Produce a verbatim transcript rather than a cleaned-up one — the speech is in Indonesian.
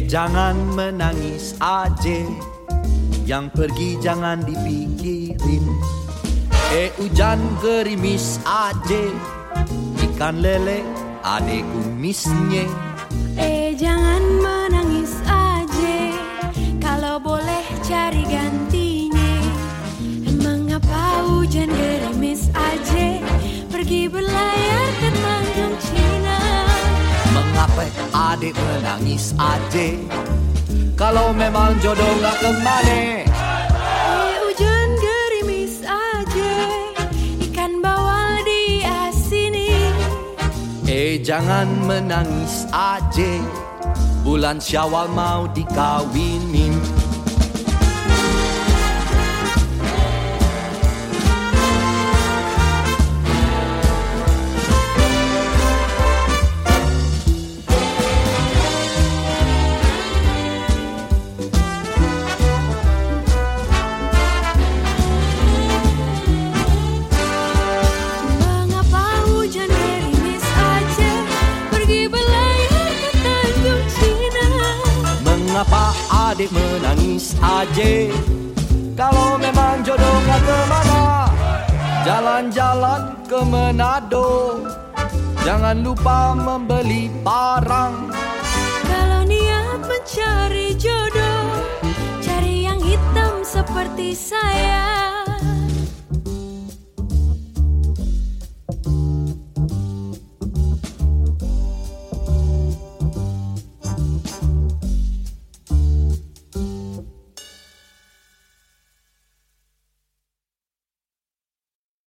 jangan menangis aje, yang pergi jangan dipikirin. Eh hujan gerimis aje, ikan lele ade kumisnya. Eh jangan menangis aje, kalau boleh cari gantinya. Mengapa hujan gerimis aje, pergi berlayar ke Tanjung Cina. Mengapa adik menangis aje, kalau memang jodoh gak kemana. Eh hujan gerimis aje, ikan bawal diasini. Eh jangan menangis aje, bulan Syawal mau dikawinin. Mengapa adik menangis aje, kalau memang jodoh gak kemana. Jalan-jalan ke Manado, jangan lupa membeli barang. Kalau niat mencari jodoh, cari yang hitam seperti saya.